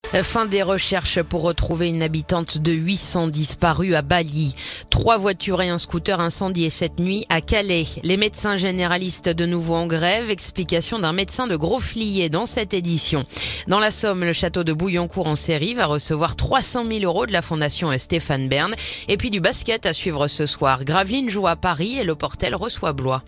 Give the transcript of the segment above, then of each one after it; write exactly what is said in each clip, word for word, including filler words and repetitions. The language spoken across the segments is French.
Fin des recherches pour retrouver une habitante de huit cents disparue à Bali. Trois voitures et un scooter incendiés cette nuit à Calais. Les médecins généralistes de nouveau en grève. Explication d'un médecin de Grosflier dans cette édition. Dans la Somme, le château de Bouillancourt en série va recevoir trois cent mille euros de la fondation Stéphane Bern. Et puis du basket à suivre ce soir. Gravelines joue à Paris et le Portel reçoit Blois.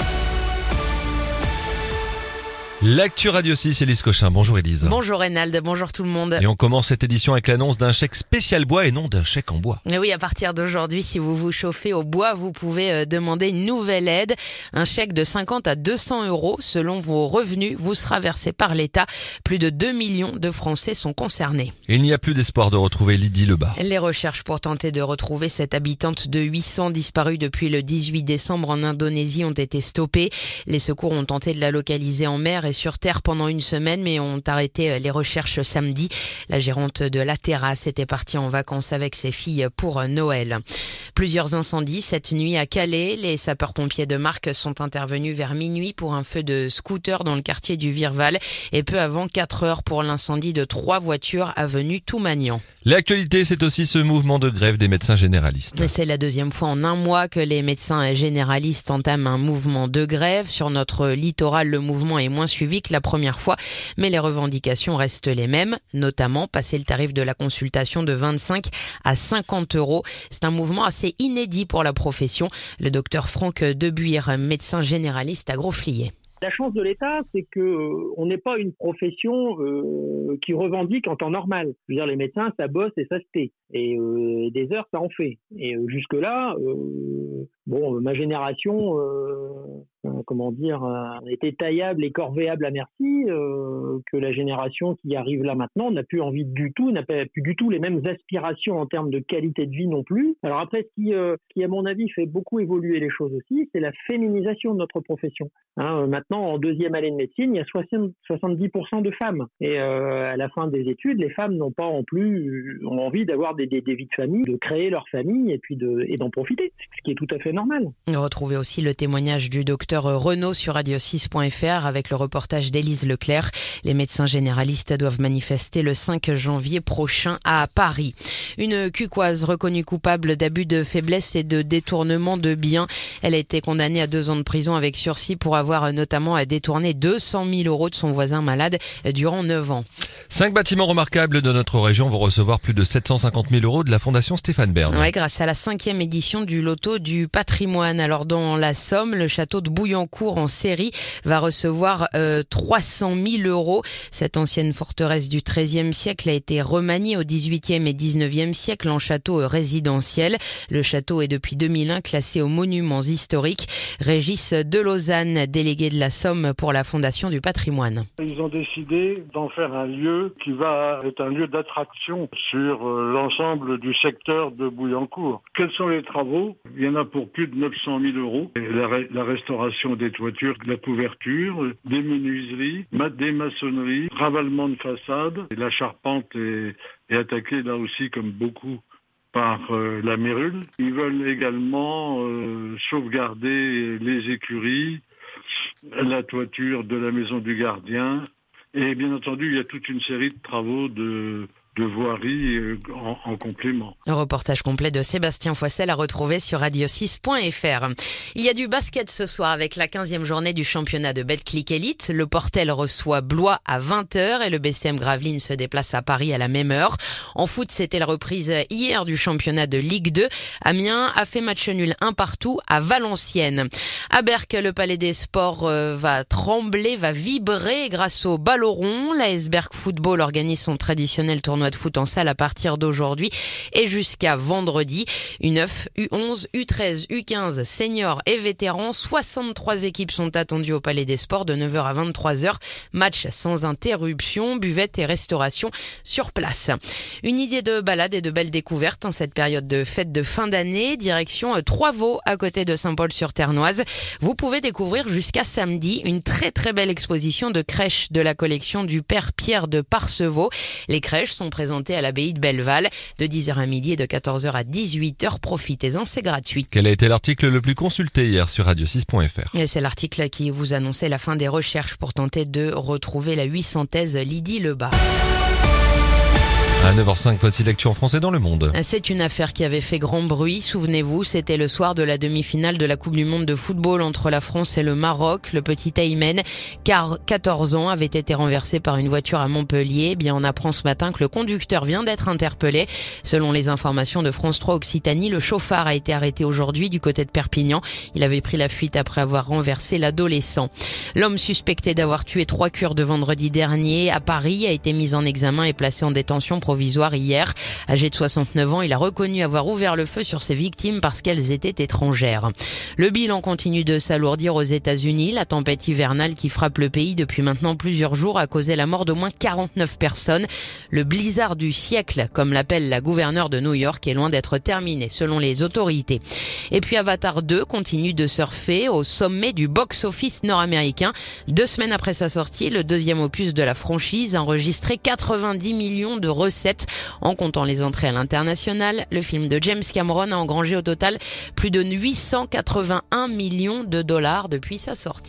L'actu Radio six, Élise Cochin. Bonjour Élise. Bonjour Reynald, bonjour tout le monde. Et on commence cette édition avec l'annonce d'un chèque spécial bois et non d'un chèque en bois. Et oui, à partir d'aujourd'hui, si vous vous chauffez au bois, vous pouvez demander une nouvelle aide. Un chèque de cinquante à deux cents euros selon vos revenus vous sera versé par l'État. Plus de deux millions de Français sont concernés. Et il n'y a plus d'espoir de retrouver Lydie Lebas. Les recherches pour tenter de retrouver cette habitante de huit cents disparue depuis le dix-huit décembre en Indonésie ont été stoppées. Les secours ont tenté de la localiser en mer et sur terre pendant une semaine, mais ont arrêté les recherches samedi. La gérante de la terrasse était partie en vacances avec ses filles pour Noël. Plusieurs incendies cette nuit à Calais. Les sapeurs-pompiers de Marques sont intervenus vers minuit pour un feu de scooter dans le quartier du Virval et peu avant quatre heures pour l'incendie de trois voitures avenue Toumagnan. L'actualité, c'est aussi ce mouvement de grève des médecins généralistes. Mais c'est la deuxième fois en un mois que les médecins généralistes entament un mouvement de grève. Sur notre littoral, le mouvement est moins suivi que la première fois, mais les revendications restent les mêmes, notamment passer le tarif de la consultation de vingt-cinq à cinquante euros. C'est un mouvement assez inédit pour la profession. Le docteur Franck Debuire, médecin généraliste à Grosflier. La chance de l'État, c'est que euh, on n'est pas une profession euh, qui revendique en temps normal. Je veux dire, les médecins, ça bosse et ça se tait. Et euh, des heures, ça en fait. Et euh, jusque-là, euh, bon, ma génération, euh, euh, comment dire, euh, était taillable et corvéable à merci, euh, que la génération qui arrive là maintenant n'a plus envie du tout, n'a pas plus du tout les mêmes aspirations en termes de qualité de vie non plus. Alors après, ce qui, euh, qui à mon avis, fait beaucoup évoluer les choses aussi, c'est la féminisation de notre profession. Hein, euh, maintenant, en deuxième année de médecine, il y a soixante, soixante-dix pour cent de femmes. Et euh, à la fin des études, les femmes n'ont pas en plus ont envie d'avoir des, des, des vies de famille, de créer leur famille et puis de, et d'en profiter, ce qui est tout à fait normal. Retrouvez aussi le témoignage du docteur Renaud sur radio six point f r avec le reportage d'Élise Leclerc. Les médecins généralistes doivent manifester le cinq janvier prochain à Paris. Une Cucoise reconnue coupable d'abus de faiblesse et de détournement de biens. Elle a été condamnée à deux ans de prison avec sursis pour avoir notamment a détourné deux cent mille euros de son voisin malade durant neuf ans. Cinq bâtiments remarquables de notre région vont recevoir plus de sept cent cinquante mille euros de la fondation Stéphane Bern. Ouais, grâce à la cinquième édition du loto du patrimoine. Alors dans la Somme, le château de Bouillancourt en série va recevoir euh, trois cent mille euros. Cette ancienne forteresse du treizième siècle a été remaniée au dix-huitième et dix-neuvième siècle en château résidentiel. Le château est depuis deux mille un classé aux monuments historiques. Régis Delausanne, délégué de la Somme pour la Fondation du patrimoine. Ils ont décidé d'en faire un lieu qui va être un lieu d'attraction sur l'ensemble du secteur de Bouillancourt. Quels sont les travaux ? Il y en a pour plus de neuf cent mille euros. La, la restauration des toitures, de la couverture, des menuiseries, des maçonneries, ravalement de façade. Et la charpente est, est attaquée là aussi comme beaucoup par euh, la mérule. Ils veulent également euh, sauvegarder les écuries, la toiture de la maison du gardien et bien entendu il y a toute une série de travaux de, de voirie en, en complément. Un reportage complet de Sébastien Foissel à retrouver sur radio six point f r. Il y a du basket ce soir avec la quinzième journée du championnat de Betclic Elite. Le Portel reçoit Blois à vingt heures et le B C M Gravelines se déplace à Paris à la même heure. En foot, c'était la reprise hier du championnat de Ligue deux. Amiens a fait match nul un partout à Valenciennes. À Berck, le Palais des Sports va trembler, va vibrer grâce au ballon rond. L'A S Berck Football organise son traditionnel tournoi de foot en salle à partir d'aujourd'hui et jusqu'à vendredi. U neuf, U onze, U treize, U quinze, seniors et vétérans. soixante-trois équipes sont attendues au Palais des Sports de neuf heures à vingt-trois heures. Match sans interruption, buvette et restauration sur place. Une idée de balade et de belles découvertes en cette période de fête de fin d'année. Direction Trois-Vaux à côté de Saint-Paul-sur-Ternoise. Vous pouvez découvrir jusqu'à samedi une très très belle exposition de crèches de la collection du père Pierre de Parcevaux. Les crèches sont présentées à l'abbaye de Belleval de dix heures à midi et de quatorze heures à dix-huit heures. Profitez-en, c'est gratuit. Quel a été l'article le plus consulté hier sur radio six point f r? Et c'est l'article qui vous annonçait la fin des recherches pour tenter de retrouver la huit centaise Lydie Lebas. À neuf heures cinq, voici l'actu en français dans le monde. C'est une affaire qui avait fait grand bruit. Souvenez-vous, c'était le soir de la demi-finale de la Coupe du Monde de football entre la France et le Maroc. Le petit Aymen, car quatorze ans, avait été renversé par une voiture à Montpellier. Eh bien, on apprend ce matin que le conducteur vient d'être interpellé. Selon les informations de France trois Occitanie, le chauffard a été arrêté aujourd'hui du côté de Perpignan. Il avait pris la fuite après avoir renversé l'adolescent. L'homme suspecté d'avoir tué trois Kurdes vendredi dernier à Paris a été mis en examen et placé en détention provisoire hier. Âgé de soixante-neuf ans, il a reconnu avoir ouvert le feu sur ses victimes parce qu'elles étaient étrangères. Le bilan continue de s'alourdir aux États-Unis. La tempête hivernale qui frappe le pays depuis maintenant plusieurs jours a causé la mort d'au moins quarante-neuf personnes. Le blizzard du siècle, comme l'appelle la gouverneure de New York, est loin d'être terminé selon les autorités. Et puis Avatar deux continue de surfer au sommet du box-office nord-américain. Deux semaines après sa sortie, le deuxième opus de la franchise a enregistré quatre-vingt-dix millions de recettes. En comptant les entrées à l'international, le film de James Cameron a engrangé au total plus de huit cent quatre-vingt-un millions de dollars depuis sa sortie.